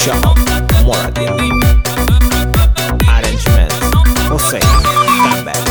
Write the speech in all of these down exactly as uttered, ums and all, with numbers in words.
شهاب مرادی. Arrangement حسین قنبر.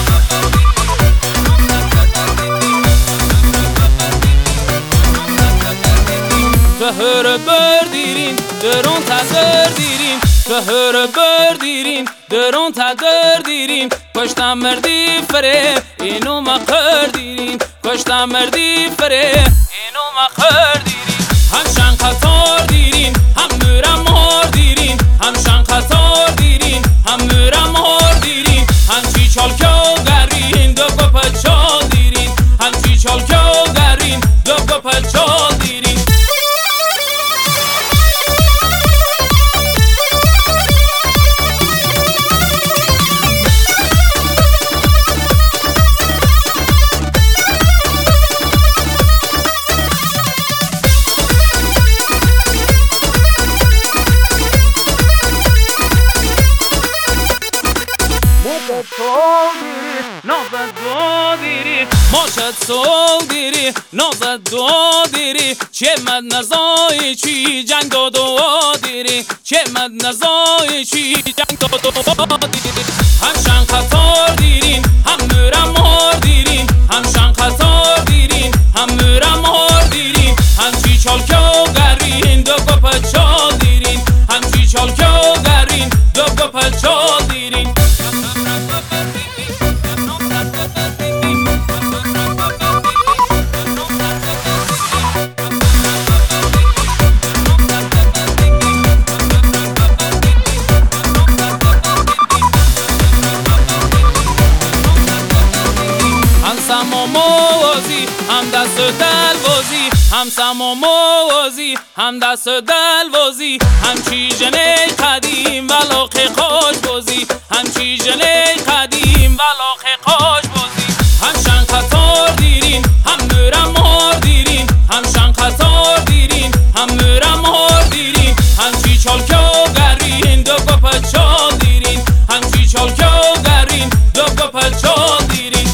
Zahırı bördirin, dörün tazırdirin. Zahırı bördirin, dörün tazırdirin. Koştan merdi fere, inu makırdirin. Koştan merdi fere, inu makırdirin. Ham şankator dirin, ham müram hor dirin. Ham şankator dirin, ham müram hor dirin. Ham çiçol kyo garin, dogo paçol dirin. Ham çiçol kyo garin, dogo paçol dirin. Moşat sol diri, nozat do diri. Çemad nazoi çi jang do do diri. Çemad nazoi çi jang do do diri. Ham şankator dirin, ham müram hor dirin. Ham şankator dirin, ham müram hor dirin. Ham çiçol kyo garin, dogo paçol dirin. Ham çiçol kyo garin, dogo paçol dirin. هم دست دلوازی هم سم و موازی هم دست دلوازی هم چی جنه قدیم ولاخ خوش بازی هم چی جنه قدیم ولاخ خوش بازی هم شنقطار دیرین هم مرم هار دیرین هم شنقطار دیرین هم مرم هار دیرین هم چی چالکو گرین دو گو پچال دیرین هم چی چالکو گرین دو گو پچال دیرین.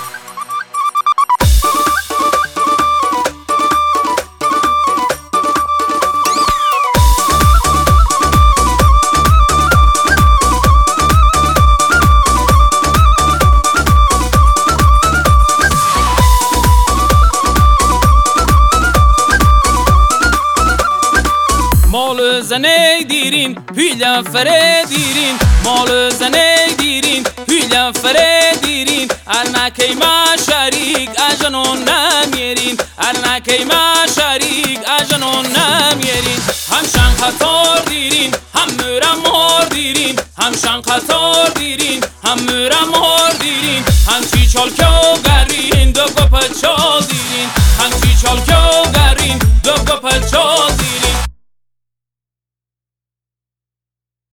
مال زنه دیرین هیلا فره دیرین مال زنه دیرین هیلا فره دیرین ارنکی ما شریک اجنون نمیرین ارنکی ما شریک اجنون نمیرین هم شنقطار دیرین هم مرم هار دیرین هم شنقطار دیرین هم مرم هار دیرین هم چی چالکو گرین دو گو پچال دیرین